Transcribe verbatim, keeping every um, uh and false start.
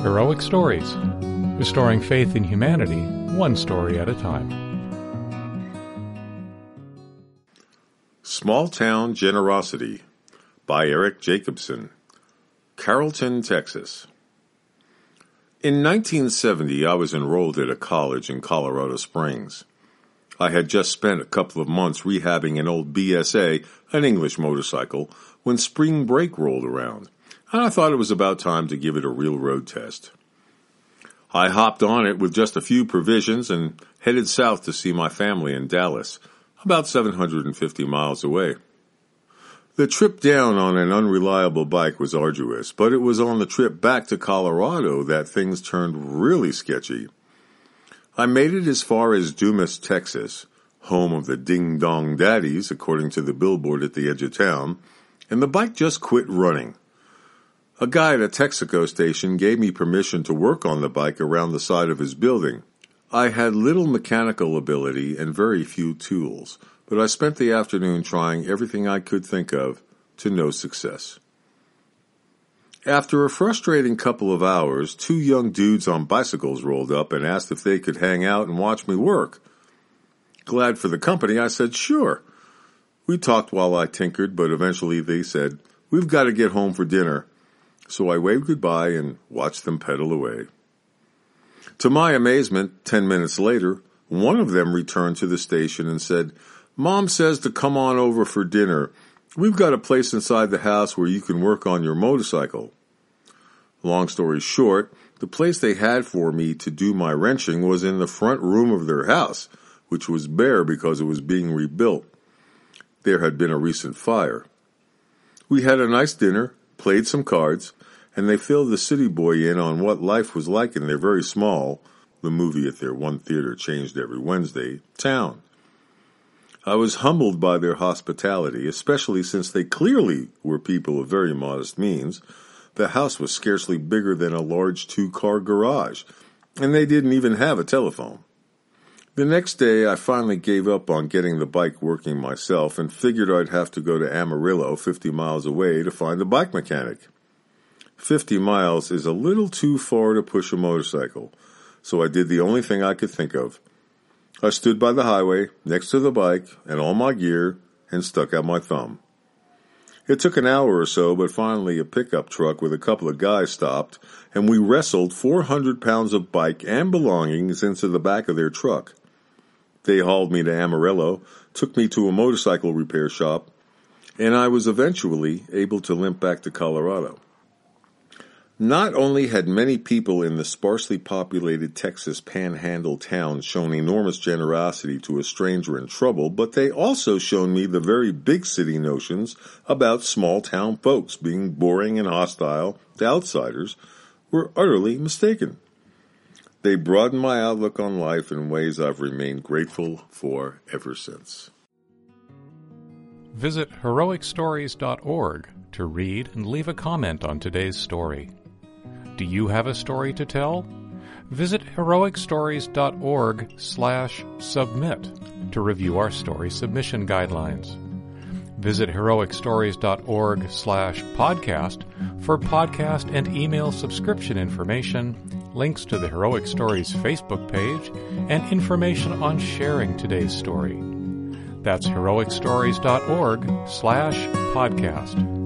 Heroic Stories, restoring faith in humanity, one story at a time. Small Town Generosity by Eric Jacobson, Carrollton, Texas. In nineteen seventy, I was enrolled at a college in Colorado Springs. I had just spent a couple of months rehabbing an old B S A, an English motorcycle, when spring break rolled around, and I thought it was about time to give it a real road test. I hopped on it with just a few provisions and headed south to see my family in Dallas, about seven hundred fifty miles away. The trip down on an unreliable bike was arduous, but it was on the trip back to Colorado that things turned really sketchy. I made it as far as Dumas, Texas, home of the Ding Dong Daddies, according to the billboard at the edge of town, and the bike just quit running. A guy at a Texaco station gave me permission to work on the bike around the side of his building. I had little mechanical ability and very few tools, but I spent the afternoon trying everything I could think of to no success. After a frustrating couple of hours, two young dudes on bicycles rolled up and asked if they could hang out and watch me work. Glad for the company, I said sure. We talked while I tinkered, but eventually they said, "We've got to get home for dinner." So I waved goodbye and watched them pedal away. To my amazement, ten minutes later, one of them returned to the station and said, "Mom says to come on over for dinner. We've got a place inside the house where you can work on your motorcycle." Long story short, the place they had for me to do my wrenching was in the front room of their house, which was bare because it was being rebuilt. There had been a recent fire. We had a nice dinner, played some cards, and they filled the city boy in on what life was like in their very small, the movie at their one theater changed every Wednesday, town. I was humbled by their hospitality, especially since they clearly were people of very modest means. The house was scarcely bigger than a large two-car garage, and they didn't even have a telephone. The next day, I finally gave up on getting the bike working myself and figured I'd have to go to Amarillo, fifty miles away, to find a bike mechanic. Fifty miles is a little too far to push a motorcycle, so I did the only thing I could think of. I stood by the highway, next to the bike and all my gear, and stuck out my thumb. It took an hour or so, but finally a pickup truck with a couple of guys stopped, and we wrestled four hundred pounds of bike and belongings into the back of their truck. They hauled me to Amarillo, took me to a motorcycle repair shop, and I was eventually able to limp back to Colorado. Not only had many people in the sparsely populated Texas panhandle town shown enormous generosity to a stranger in trouble, but they also shown me the very big city notions about small town folks being boring and hostile to outsiders were utterly mistaken. They broadened my outlook on life in ways I've remained grateful for ever since. Visit heroic stories dot org to read and leave a comment on today's story. Do you have a story to tell? Visit heroic stories dot org slash submit to review our story submission guidelines. Visit heroic stories dot org slash podcast for podcast and email subscription information, links to the Heroic Stories Facebook page, and information on sharing today's story. That's heroic stories dot org slash podcast.